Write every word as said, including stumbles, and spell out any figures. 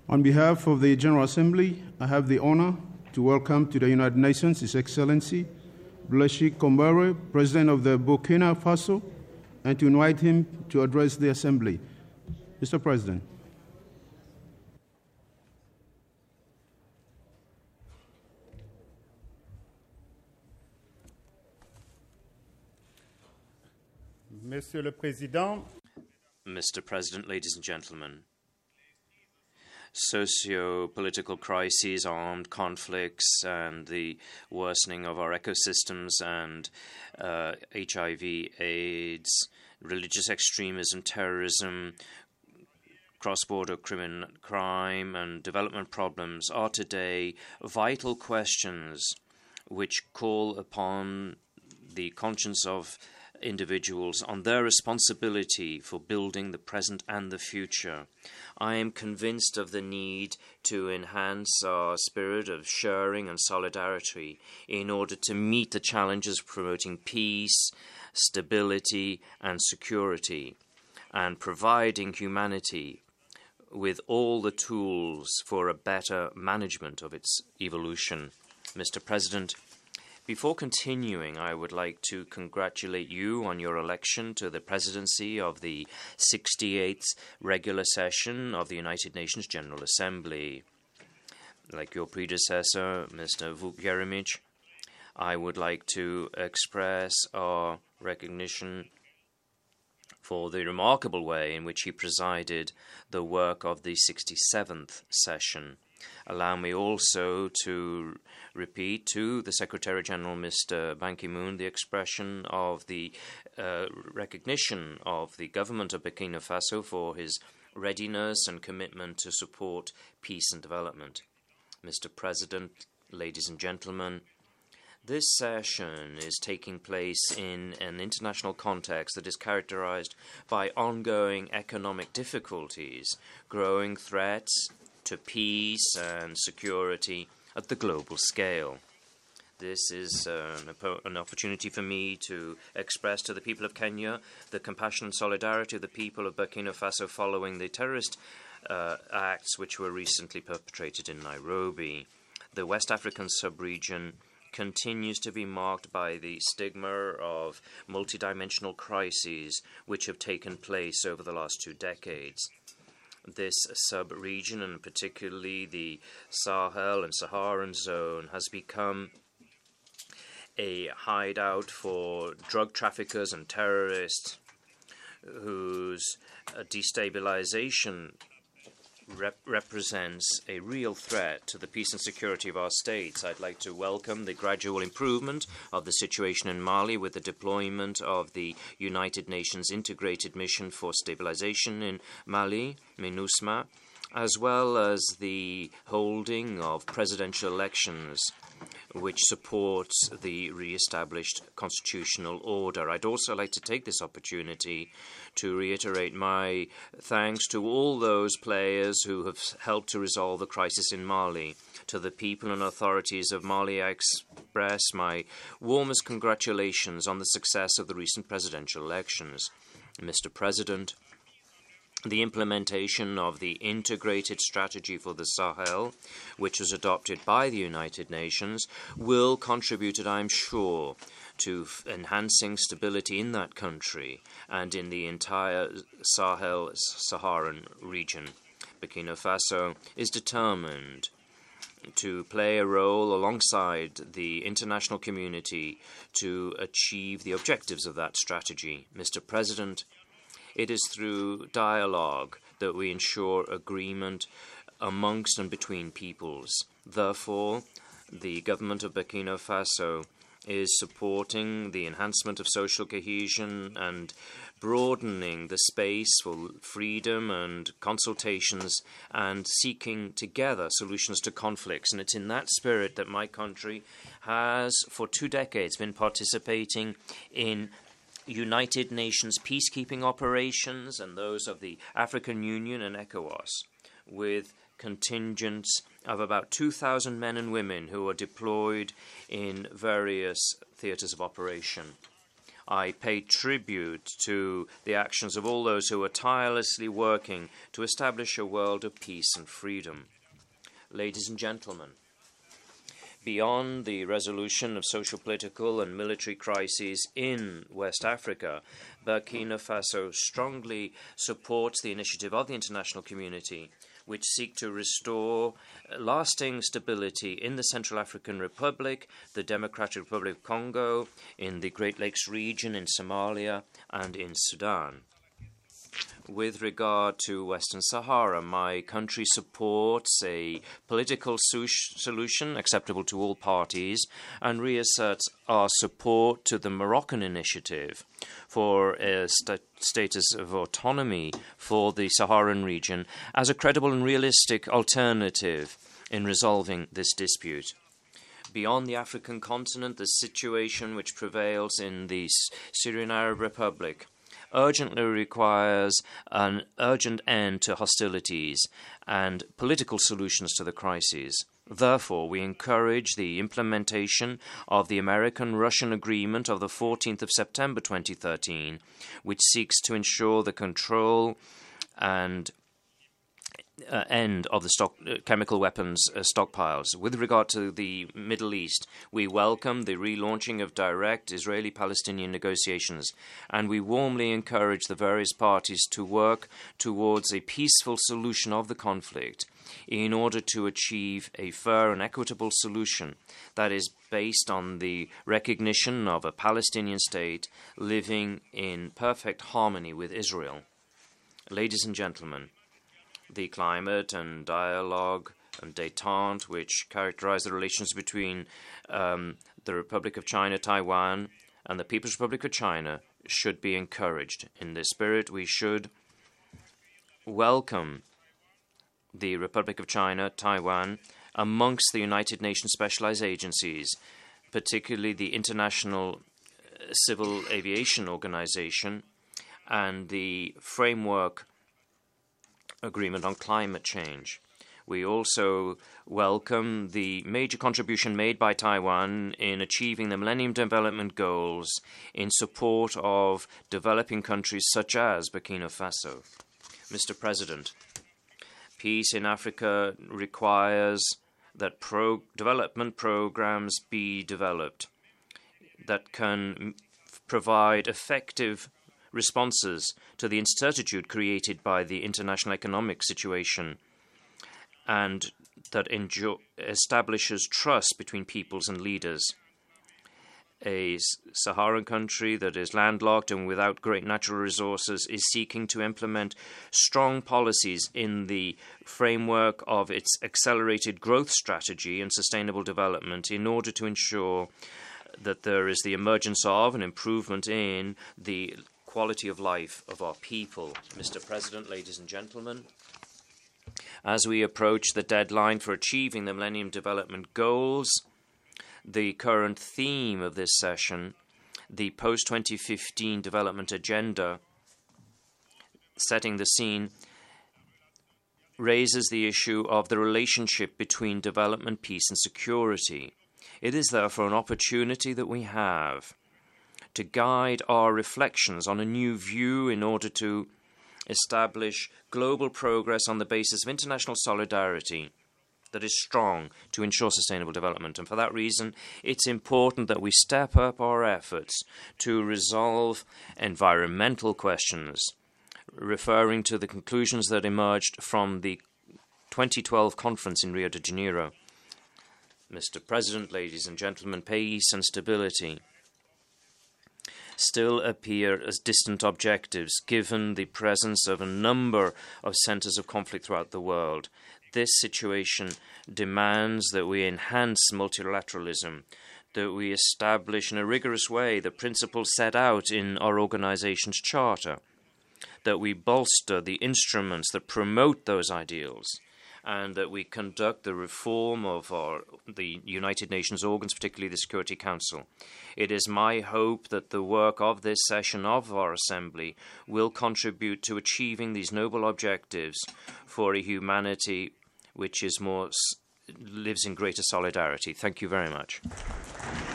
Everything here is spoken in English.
On behalf of the General Assembly, I have the honor to welcome to the United Nations His Excellency Blaise Compaoré, President of the Burkina Faso, and to invite him to address the Assembly. Mister President. Monsieur le Président. Mister President, ladies and gentlemen, socio-political crises, armed conflicts, and the worsening of our ecosystems, and uh, H I V, AIDS, religious extremism, terrorism, cross-border criminal crime, and development problems are today vital questions which call upon the conscience of individuals on their responsibility for building the present and the future. I am convinced of the need to enhance our spirit of sharing and solidarity in order to meet the challenges of promoting peace, stability, and security, and providing humanity with all the tools for a better management of its evolution. Mister President, before continuing, I would like to congratulate you on your election to the presidency of the sixty-eighth regular session of the United Nations General Assembly. Like your predecessor, Mister Vuk Jeremic, I would like to express our recognition for the remarkable way in which he presided the work of the sixty-seventh session. Allow me also to repeat to the Secretary-General, Mister Ban Ki-moon, the expression of the uh, recognition of the government of Burkina Faso for his readiness and commitment to support peace and development. Mister President, ladies and gentlemen, this session is taking place in an international context that is characterized by ongoing economic difficulties, growing threats to peace and security at the global scale. This is uh, an, an opportunity for me to express to the people of Kenya the compassion and solidarity of the people of Burkina Faso following the terrorist uh, acts which were recently perpetrated in Nairobi. The West African sub-region continues to be marked by the stigma of multidimensional crises which have taken place over the last two decades. This sub-region, and particularly the Sahel and Saharan zone, has become a hideout for drug traffickers and terrorists whose destabilization rep represents a real threat to the peace and security of our states. I'd like to welcome the gradual improvement of the situation in Mali with the deployment of the United Nations Integrated Mission for Stabilization in Mali, MINUSMA, as well as the holding of presidential elections which supports the re-established constitutional order. I'd also like to take this opportunity to reiterate my thanks to all those players who have helped to resolve the crisis in Mali. To the people and authorities of Mali, I express my warmest congratulations on the success of the recent presidential elections. Mister President, the implementation of the integrated strategy for the Sahel, which was adopted by the United Nations, will contribute, I'm sure, to enhancing stability in that country and in the entire Sahel-Saharan region. Burkina Faso is determined to play a role alongside the international community to achieve the objectives of that strategy. Mister President, it is through dialogue that we ensure agreement amongst and between peoples. Therefore, the government of Burkina Faso is supporting the enhancement of social cohesion and broadening the space for freedom and consultations and seeking together solutions to conflicts. And it's in that spirit that my country has, for two decades, been participating in United Nations peacekeeping operations and those of the African Union and ECOWAS, with contingents of about two thousand men and women who are deployed in various theaters of operation. I pay tribute to the actions of all those who are tirelessly working to establish a world of peace and freedom. Ladies and gentlemen, beyond the resolution of social, political, and military crises in West Africa, Burkina Faso strongly supports the initiative of the international community, which seek to restore lasting stability in the Central African Republic, the Democratic Republic of Congo, in the Great Lakes region, in Somalia, and in Sudan. With regard to Western Sahara, my country supports a political su- solution acceptable to all parties and reasserts our support to the Moroccan initiative for a st- status of autonomy for the Saharan region as a credible and realistic alternative in resolving this dispute. Beyond the African continent, the situation which prevails in the Syrian Arab Republic urgently requires an urgent end to hostilities and political solutions to the crises. Therefore, we encourage the implementation of the American-Russian agreement of the fourteenth of September twenty thirteen, which seeks to ensure the control and Uh, end of the stock, uh, chemical weapons uh, stockpiles. With regard to the Middle East, we welcome the relaunching of direct Israeli-Palestinian negotiations, and we warmly encourage the various parties to work towards a peaceful solution of the conflict in order to achieve a fair and equitable solution that is based on the recognition of a Palestinian state living in perfect harmony with Israel. Ladies and gentlemen, the climate and dialogue and détente which characterize the relations between um, the Republic of China, Taiwan, and the People's Republic of China should be encouraged. In this spirit, we should welcome the Republic of China, Taiwan, amongst the United Nations specialized agencies, particularly the International Civil Aviation Organization and the Framework Agreement on Climate Change. We also welcome the major contribution made by Taiwan in achieving the Millennium Development Goals in support of developing countries such as Burkina Faso. Mister President, peace in Africa requires that pro- development programs be developed that can provide effective responses to the incertitude created by the international economic situation and that enjo- establishes trust between peoples and leaders. A Saharan country that is landlocked and without great natural resources is seeking to implement strong policies in the framework of its accelerated growth strategy and sustainable development in order to ensure that there is the emergence of and improvement in the quality of life of our people. Mister President, ladies and gentlemen, as we approach the deadline for achieving the Millennium Development Goals, the current theme of this session, the post twenty fifteen development agenda, setting the scene, raises the issue of the relationship between development, peace, and security. It is therefore an opportunity that we have to guide our reflections on a new view in order to establish global progress on the basis of international solidarity that is strong to ensure sustainable development. And for that reason, it's important that we step up our efforts to resolve environmental questions, referring to the conclusions that emerged from the twenty twelve conference in Rio de Janeiro. Mister President, ladies and gentlemen, peace and stability still appear as distant objectives given the presence of a number of centers of conflict throughout the world. This situation demands that we enhance multilateralism, that we establish in a rigorous way the principles set out in our organization's charter, that we bolster the instruments that promote those ideals, and that we conduct the reform of our, the United Nations organs, particularly the Security Council. It is my hope that the work of this session of our Assembly will contribute to achieving these noble objectives for a humanity which is more lives in greater solidarity. Thank you very much.